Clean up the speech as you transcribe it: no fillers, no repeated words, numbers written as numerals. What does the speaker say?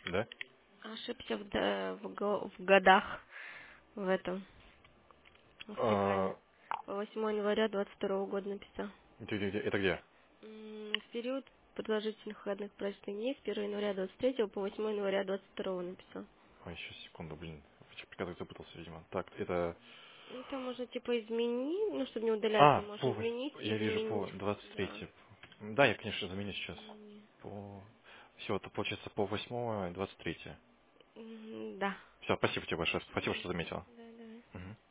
Да? Ошибся в годах в этом, в стихами. А, По 8 января 22 года написал. где? Это где? В период продолжительных выходных праздничных дней с 1 января 23 по 8 января 22 написал. Ой, сейчас, секунду, блин. Приказок запутался, видимо. Так, это... Ну, там можно типа изменить, ну, чтобы не удалять, ты А, можешь изменить и я вижу заменить. по двадцать Да. третье. Да, я, конечно, заменю сейчас. Измени. Все, это получается по 8 23. Да. Все, спасибо тебе большое. Спасибо, Мгм. что заметила. Да, да. Мгм.